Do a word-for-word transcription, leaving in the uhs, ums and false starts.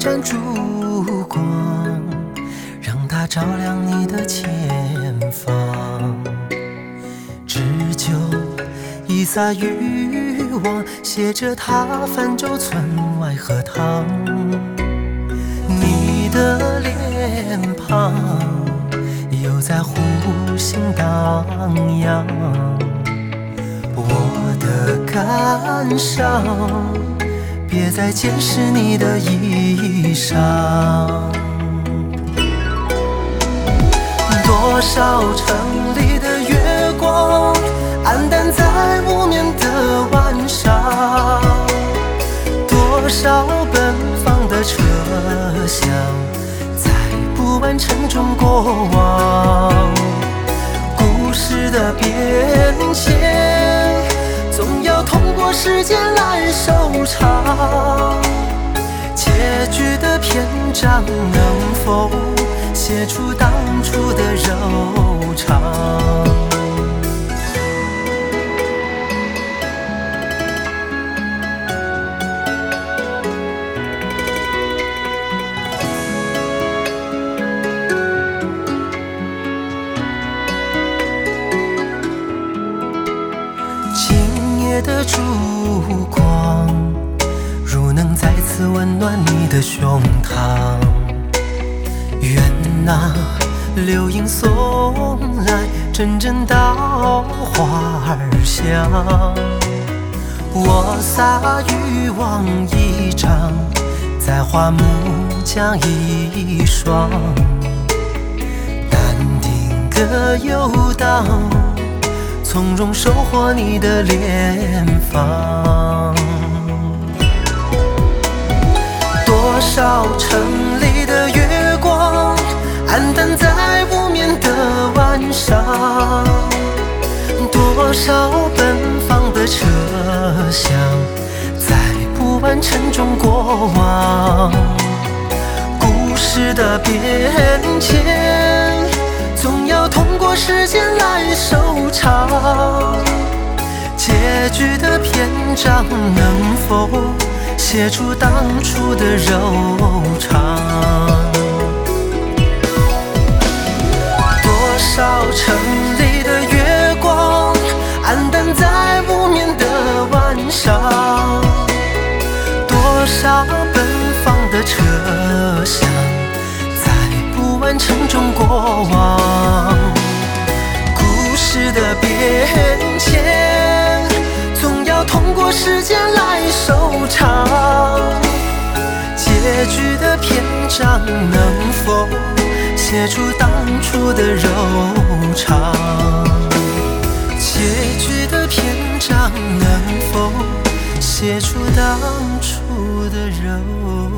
盏烛光，让它照亮你的前方。只求一洒渔网，写着他泛舟村外荷塘。你的脸庞又在湖心荡漾，我的感伤别再监视你的衣裳。多少城里的月光黯淡在无眠的晚上，多少奔放的车厢在不完沉中过往。故事的变迁总要通过时间来收场，结局的篇章能否写出当初的柔肠？今夜的烛光，如能再次温暖你的胸膛。愿那流萤送来阵阵稻花儿香，我撒渔网一张，在花木桨一双，淡定的游荡，从容收获你的脸庞。多少城里的月光黯淡在无眠的晚上，多少奔放的车厢在不完沉中过往。故事的变迁总要通过时间来收场，结局的篇章能否写出当初的柔肠？多少城里的月光黯淡在无眠的晚上，多少奔放的车厢在不完沉中过往。故事的变迁总要通过时间来收场，结局的篇章能否写出当初的柔肠？结局的篇章能否写出当初的柔